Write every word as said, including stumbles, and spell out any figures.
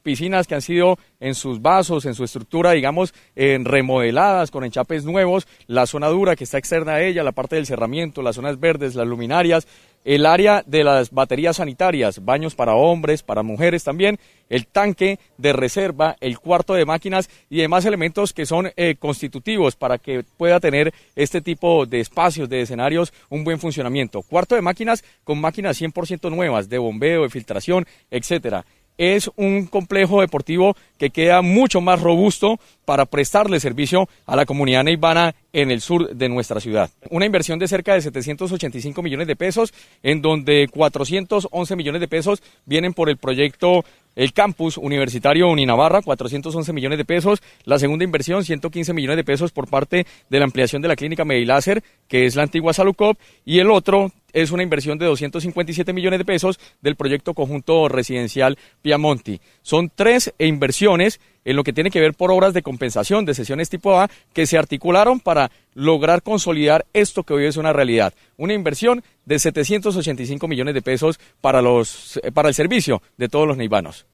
piscinas que han sido en sus vasos, en su estructura, digamos, eh, remodeladas con enchapes nuevos, la zona dura que está externa a ella, la parte del cerramiento, las zonas verdes, las luminarias, el área de las baterías sanitarias, baños para hombres, para mujeres también, el tanque de reserva, el cuarto de máquinas y demás elementos que son eh, constitutivos para que pueda tener este tipo de espacios, de escenarios, un buen funcionamiento. Cuarto de máquinas con máquinas cien por ciento nuevas, de bombeo, de filtración, etcétera. Es un complejo deportivo que queda mucho más robusto para prestarle servicio a la comunidad neivana en el sur de nuestra ciudad. Una inversión de cerca de setecientos ochenta y cinco millones de pesos, en donde cuatrocientos once millones de pesos vienen por el proyecto el campus universitario Uninavarra, cuatrocientos once millones de pesos. La segunda inversión, ciento quince millones de pesos por parte de la ampliación de la clínica Mediláser, que es la antigua Salucop, y el otro es una inversión de doscientos cincuenta y siete millones de pesos del proyecto conjunto residencial Piamonti. Son tres inversiones en lo que tiene que ver por obras de compensación de sesiones tipo A que se articularon para lograr consolidar esto que hoy es una realidad. Una inversión de setecientos ochenta y cinco millones de pesos para, los, para el servicio de todos los neivanos.